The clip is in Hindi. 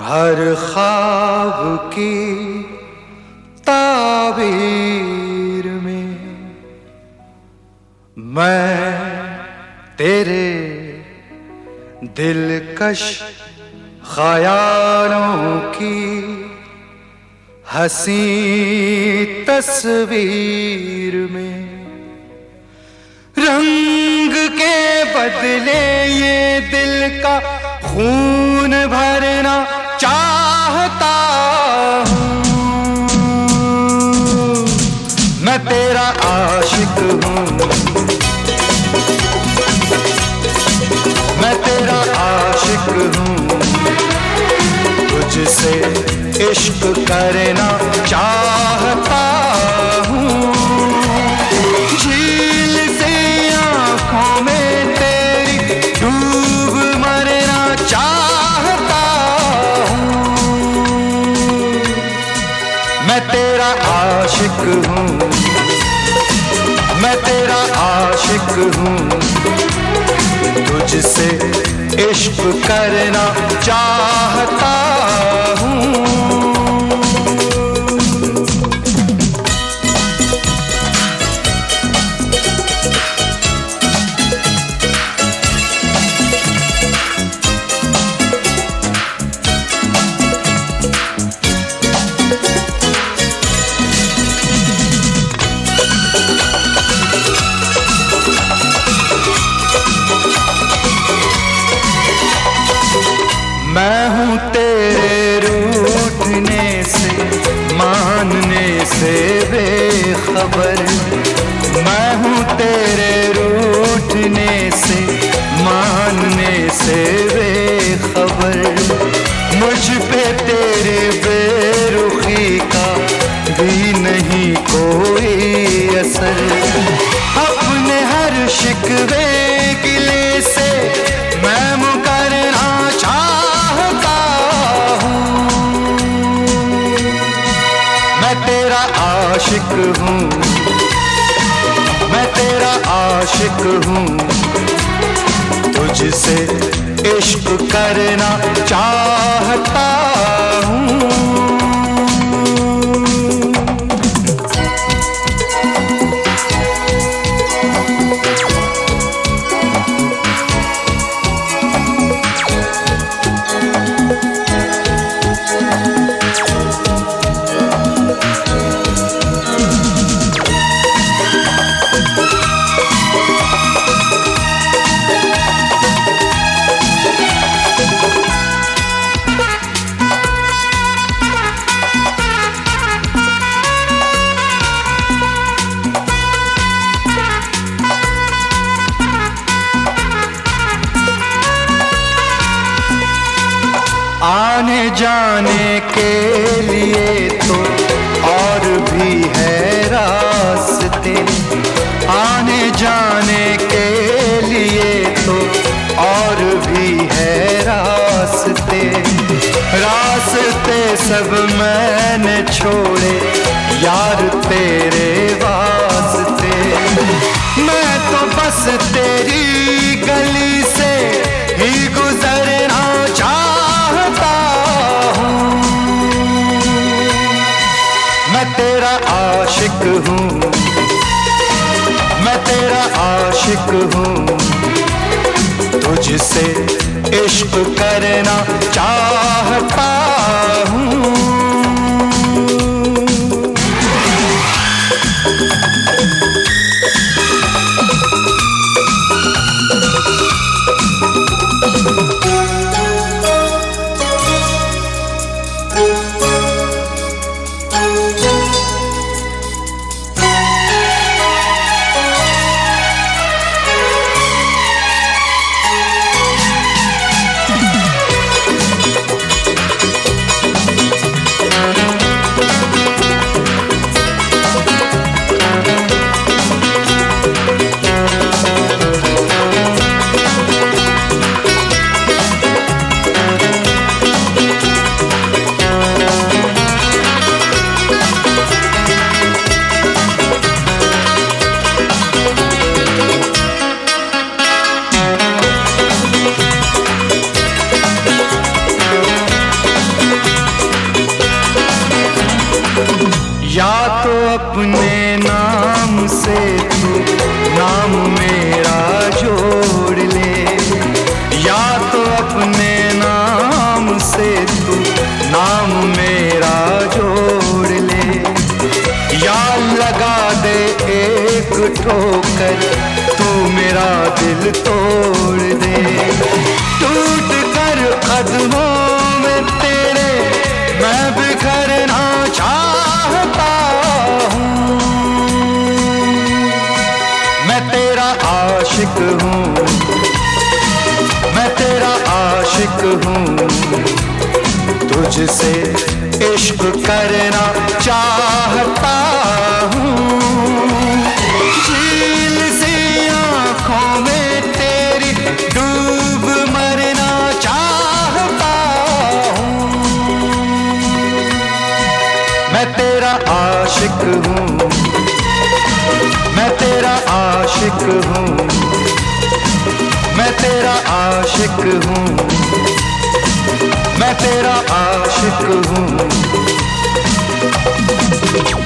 हर ख्वाब की ताबीर में मैं तेरे दिलकश ख्यालों की हंसी तस्वीर में रंग के बदले ये दिल का खून भरना चाहता हूँ। मैं तेरा आशिक हूँ, मैं तेरा आशिक हूँ, तुझसे इश्क करना चाहता हूँ। झील से आँखों में तेरी डूब मरना चाहता हूँ। मैं तेरा आशिक हूँ, मैं तेरा आशिक हूँ, तुझसे इश्क करना चाहता हूँ। मैं हूँ तेरे रूठने से मानने से बेखबर, मैं हूँ तेरे रूठने से मानने से बेखबर। मुझ पे तेरे बेरुखी का भी नहीं कोई असर। अपने हर शिकवे गिले से मैं मुकरना चाहता हूँ। मैं तेरा आशिक हूँ, मैं तेरा आशिक हूँ, तुझसे इश्क करना चाहता हूँ। आने जाने के लिए तो और भी है रास्ते, आने जाने के लिए तो और भी है रास्ते। रास्ते सब मैंने छोड़े यार तेरे वास्ते। मैं तो बस तेरी गली से ही गुजरना चाहता हूँ। मैं तेरा आशिक हूँ, मैं तेरा आशिक हूँ, तुझसे इश्क करना चाहता हूँ। ठोकर तू मेरा दिल तोड़ दे। टूट कर कदमों में तेरे मैं बिखरना चाहता हूँ। मैं तेरा आशिक हूँ, मैं तेरा आशिक हूँ। तुझसे इश्क करना चाहता हूँ। झील सी आँखों में तेरी डूब मरना चाहता हूँ। मैं तेरा आशिक हूँ, मैं तेरा आशिक हूँ। मैं तेरा आशिक हूँ, मैं तेरा आशिक हूँ।